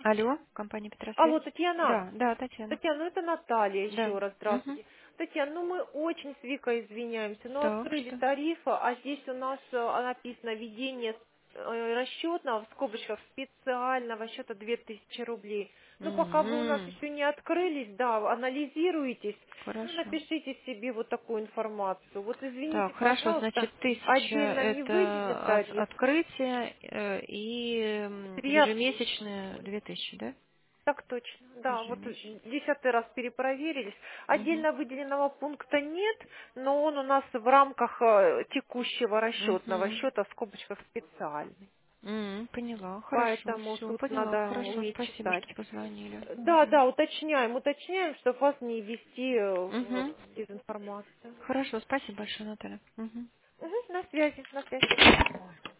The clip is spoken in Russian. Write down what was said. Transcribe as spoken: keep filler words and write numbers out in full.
Алло, компания Алло, Петросвязь. Татьяна. Да, да, Татьяна. Татьяна, ну это Наталья Да. еще раз. Угу. Здравствуйте. Татьяна, ну мы очень с Викой извиняемся, но Так, открыли что? тарифы, а здесь у нас э, написано введение э, расчетного, в скобочках, специального счета две тысячи рублей. Ну, пока вы у нас Угу. еще не открылись, да, анализируетесь, ну, Хорошо. напишите себе вот такую информацию. Вот Так, извините, хорошо, пожалуйста, значит, тысяча отдельно не выделен это от- тариф. открытие э, и м, Три ежемесячные две тысячи, да? Так точно, да, вот Ежемесячно. десятый раз перепроверились. Угу. Отдельно выделенного пункта нет, но он у нас в рамках э, текущего расчетного Угу. счета в скобочках специальный. М, поняла, хорошо, Поэтому все, тут поняла, надо хорошо, уметь спасибо, читать. что позвонили. Да, Угу. да, уточняем, уточняем, чтобы вас не ввести э, в Угу. дезинформацию. Хорошо, спасибо большое, Наталья. Угу. Мгм, на связи, на связи.